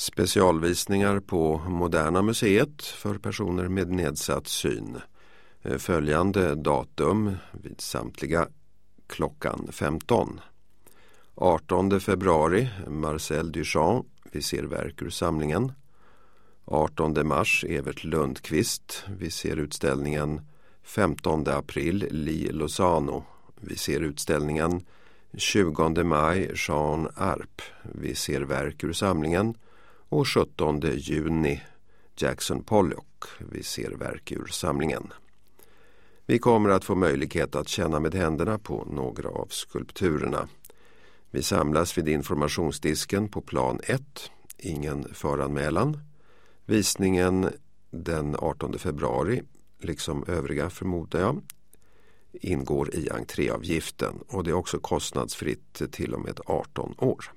Specialvisningar på Moderna museet för personer med nedsatt syn. Följande datum vid samtliga klockan 15. 18 februari, Marcel Duchamp, vi ser verk ur samlingen. 18 mars, Evert Lundqvist, vi ser utställningen. 15 april, Li Lozano, vi ser utställningen. 20 maj, Jean Arp, vi ser verk ur samlingen. Och 17 juni, Jackson Pollock, vi ser verk ur samlingen. Vi kommer att få möjlighet att känna med händerna på några av skulpturerna. Vi samlas vid informationsdisken på plan 1, ingen föranmälan. Visningen den 18 februari, liksom övriga förmodar jag, ingår i entréavgiften och det är också kostnadsfritt till och med 18 år.